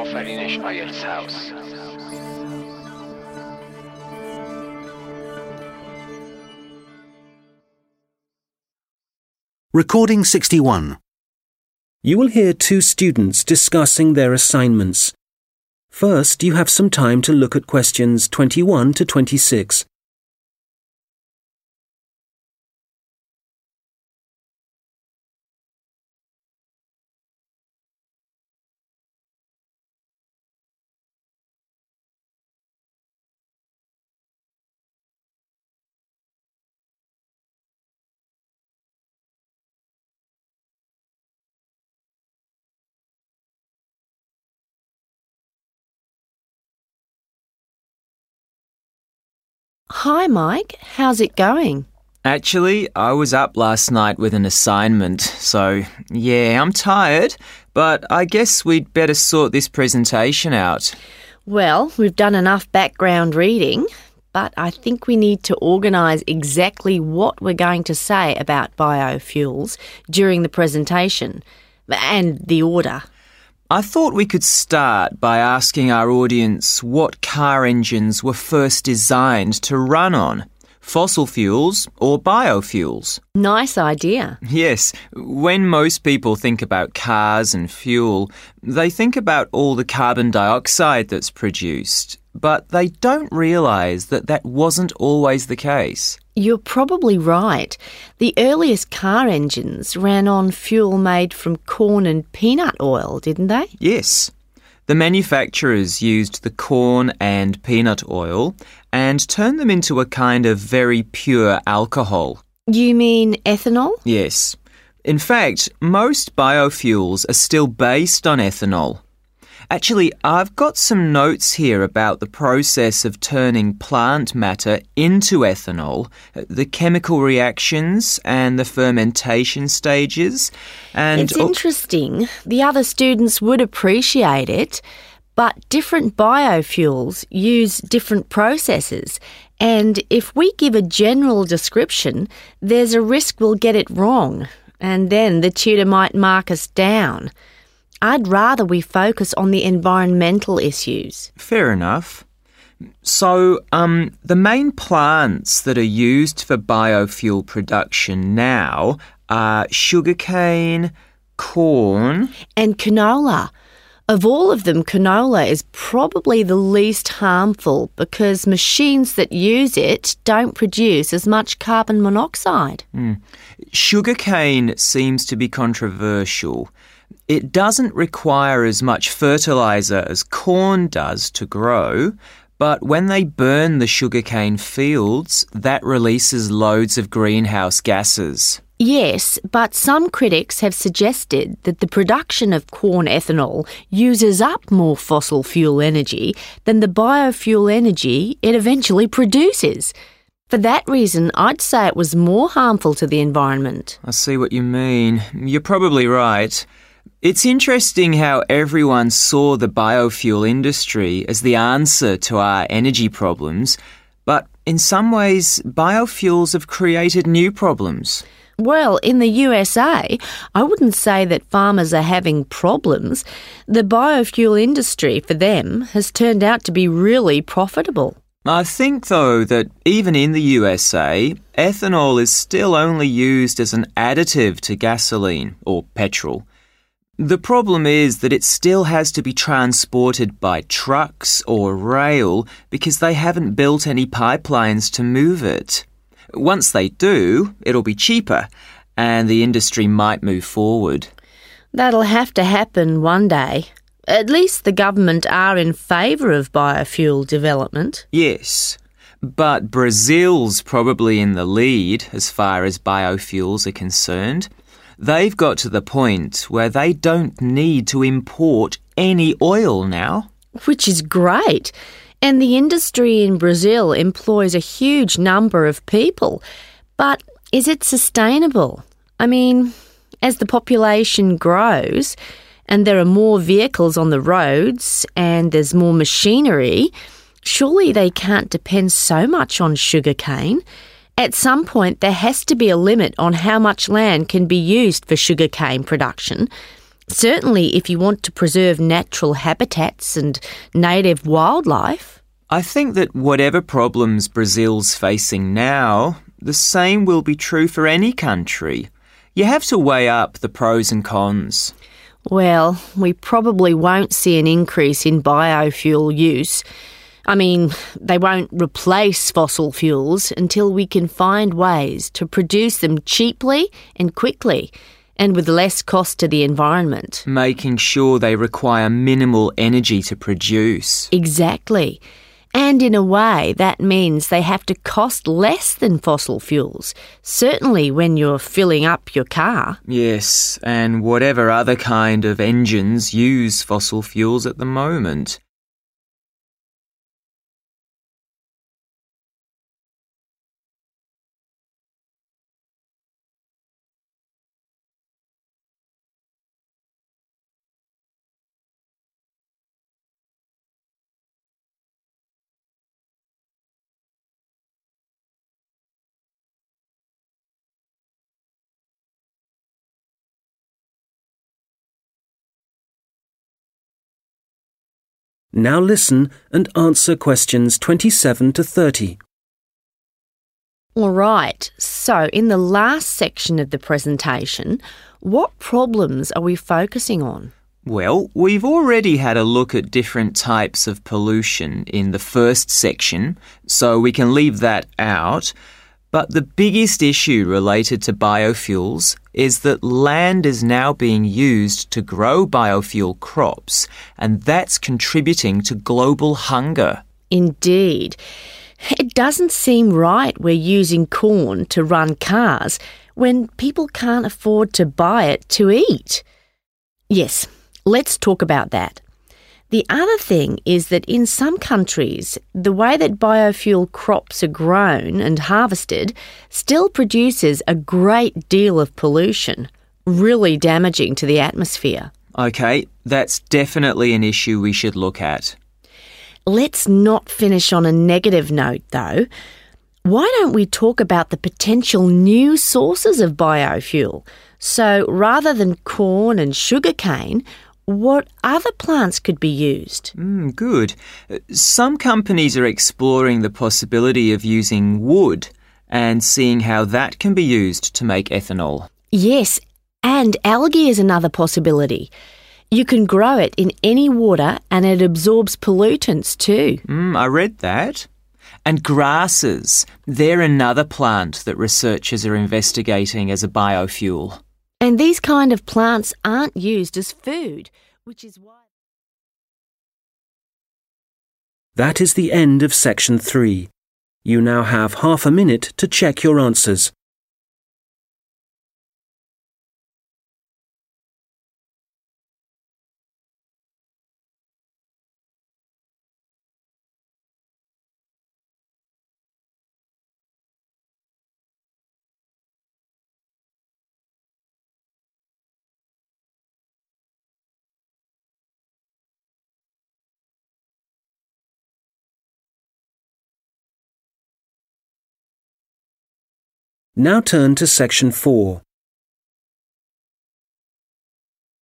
آفرینش آیلتس هاوس. Recording 61. You will hear two students discussing their assignments. First, you have some time to look at questions 21 to 26. Hi, Mike. How's it going? Actually, I was up last night with an assignment, so yeah, I'm tired, but I guess we'd better sort this presentation out. Well, we've done enough background reading, but I think we need to organise exactly what we're going to say about biofuels during the presentation, and the order. I thought we could start by asking our audience what car engines were first designed to run on, fossil fuels or biofuels. Nice idea. Yes, when most people think about cars and fuel, they think about all the carbon dioxide that's produced, but they don't realise that that wasn't always the case. You're probably right. The earliest car engines ran on fuel made from corn and peanut oil, didn't they? Yes. The manufacturers used the corn and peanut oil and turned them into a kind of very pure alcohol. You mean ethanol? Yes. In fact, most biofuels are still based on ethanol. Actually, I've got some notes here about the process of turning plant matter into ethanol, the chemical reactions and the fermentation stages. And it's interesting. The other students would appreciate it, but different biofuels use different processes. And if we give a general description, there's a risk we'll get it wrong, and then the tutor might mark us down. I'd rather we focus on the environmental issues. Fair enough. So, the main plants that are used for biofuel production now are sugarcane, corn... and canola. Of all of them, canola is probably the least harmful because machines that use it don't produce as much carbon monoxide. Sugarcane seems to be controversial. It doesn't require as much fertiliser as corn does to grow, but when they burn the sugarcane fields, that releases loads of greenhouse gases. Yes, but some critics have suggested that the production of corn ethanol uses up more fossil fuel energy than the biofuel energy it eventually produces. For that reason, I'd say it was more harmful to the environment. I see what you mean. You're probably right. It's interesting how everyone saw the biofuel industry as the answer to our energy problems, but in some ways, biofuels have created new problems. Well, in the USA, I wouldn't say that farmers are having problems. The biofuel industry, for them, has turned out to be really profitable. I think, though, that even in the USA, ethanol is still only used as an additive to gasoline or petrol. The problem is that it still has to be transported by trucks or rail because they haven't built any pipelines to move it. Once they do, it'll be cheaper and the industry might move forward. That'll have to happen one day. At least the government are in favour of biofuel development. Yes, but Brazil's probably in the lead as far as biofuels are concerned. They've got to the point where they don't need to import any oil now. Which is great. And the industry in Brazil employs a huge number of people. But is it sustainable? I mean, as the population grows and there are more vehicles on the roads and there's more machinery, surely they can't depend so much on sugarcane. At some point, there has to be a limit on how much land can be used for sugarcane production. Certainly if you want to preserve natural habitats and native wildlife. I think that whatever problems Brazil's facing now, the same will be true for any country. You have to weigh up the pros and cons. Well, we probably won't see an increase in biofuel use. I mean, they won't replace fossil fuels until we can find ways to produce them cheaply and quickly, and with less cost to the environment. Making sure they require minimal energy to produce. Exactly. And in a way, that means they have to cost less than fossil fuels, certainly when you're filling up your car. Yes, and whatever other kind of engines use fossil fuels at the moment. Now listen and answer questions 27 to 30. All right, so in the last section of the presentation, what problems are we focusing on? Well, we've already had a look at different types of pollution in the first section, so we can leave that out. But the biggest issue related to biofuels is that land is now being used to grow biofuel crops, and that's contributing to global hunger. Indeed. It doesn't seem right we're using corn to run cars when people can't afford to buy it to eat. Yes, let's talk about that. The other thing is that in some countries, the way that biofuel crops are grown and harvested still produces a great deal of pollution, really damaging to the atmosphere. OK, that's definitely an issue we should look at. Let's not finish on a negative note, though. Why don't we talk about the potential new sources of biofuel? So rather than corn and sugarcane, what other plants could be used? Good. Some companies are exploring the possibility of using wood and seeing how that can be used to make ethanol. Yes, and algae is another possibility. You can grow it in any water and it absorbs pollutants too. I read that. And grasses, they're another plant that researchers are investigating as a biofuel. And these kind of plants aren't used as food, which is why... That is the end of section 3. You now have half a minute to check your answers. Now turn to section 4.